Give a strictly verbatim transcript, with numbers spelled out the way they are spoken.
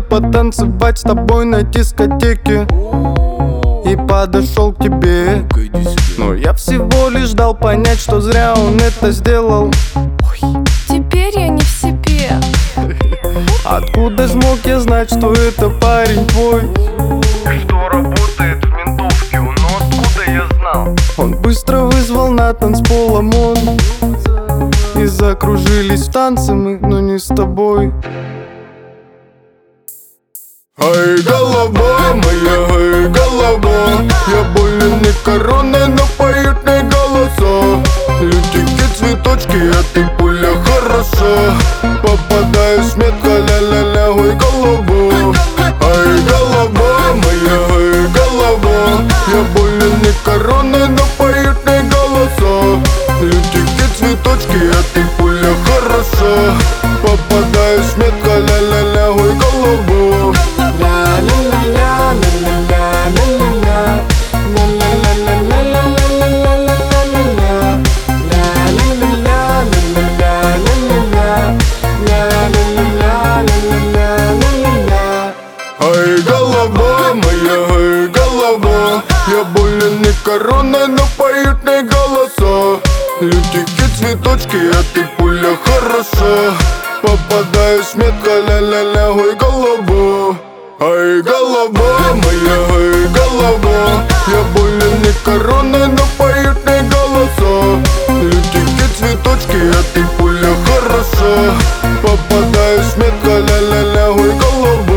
потанцевать с тобой на дискотеке. И подошел к тебе, но я всего лишь ждал понять, что зря он это сделал. Теперь я не в себе. Откуда ж мог я знать, что это парень твой? Что работает в ментовке, но откуда я знал? Он быстро вызвал на танцпол ОМОН, и закружились в танце мы, но не с тобой. Ай, голова моя, ай, голова, я болен не короной, но поют не голоса. Лютики, цветочки, а ты пуля хороша. Попадаешь метко, ля-ля-ля, ой, голова. Ай, голова моя, ай, голова, я болен не короной, но поют не голоса. Лютики, цветочки, а ты пуля хороша. Попадаешь метко, ля-ля-ля, ой, голова. Ай, голова моя, ай, голова, я болен не короной, но поют не голоса. Лютики, цветочки, а ты пуля хороша. Попадаешь метко, ля-ля-ля, ой, голова. Ай, голова моя, ай, голова, я болен не короной, но поют не голоса. Лютики, цветочки, а ты пуля хороша. Попадаешь метко, ля-ля-ля, ой, голова.